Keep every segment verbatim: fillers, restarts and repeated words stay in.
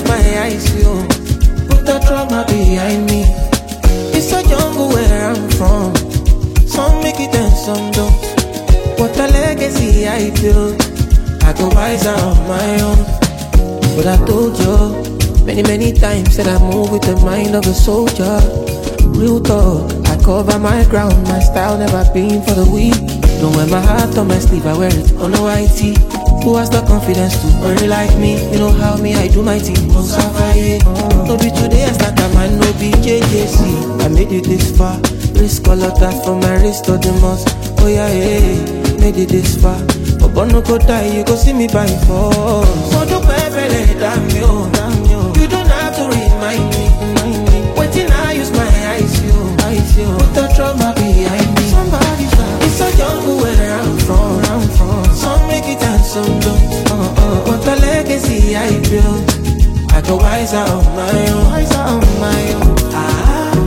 my eyes, yo. Put the trauma behind me. It's a jungle where I'm from. Some make it and some don't. What a legacy I built. I go wiser on my own. But I told you many, many times that I move with the mind of a soldier. Real talk, I cover my ground. My style never been for the weak. Don't wear my heart on my sleeve, I wear it on a whitey. Who has the confidence to worry like me? You know how me, I do my thing, no safari. No be today, I start a man, no be J J C. I made it this far. Wrist color that from my wrist to the most. Oh yeah, yeah, made it this far. But no go die, you go see me by force. So do better, damn you, damn you. You don't have to remind me, remind me. Waiting, I use my eyes, you, eyes, you. Put the trauma behind me. Somebody's back. It's a jungle where I'm from, I'm from. Some make it and some don't. Uh, uh. What a legacy I built. I go wiser on my own, wiser on my own. Ah.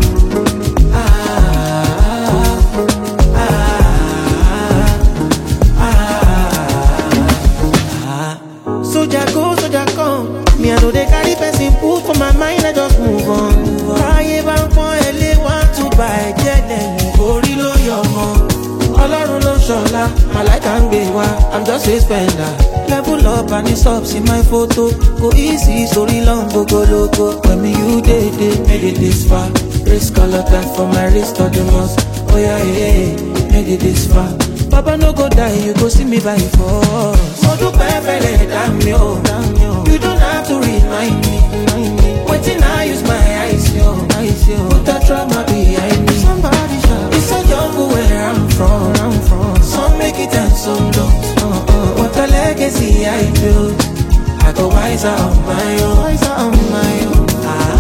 Soldier go, soldier come. Me I know they carry person put for my mind. I just move on. Cry about one L A want to buy jelly. Ori lo yomo. Ọlọ́run ló ṣọlá. My life can be wa. I'm just a spender. Level up and it's up. See my photo. Go easy, story long, go go logo. When me you did it, made it this far. Wrist color that from my wrist to the most. Oh yeah, yeah, made it this far. Papa no go die, you go see me by force. So do better, damn you, damn you. You don't have to remind me, remind me. Waiting, I use my eyes, yo, eyes, yo. Put the trauma behind me. Somebody shout. It's a jungle where I'm from, I'm from. Some make it and some don't. Uh, uh. What a legacy I built. I go wiser on my own, wiser on my own. Ah.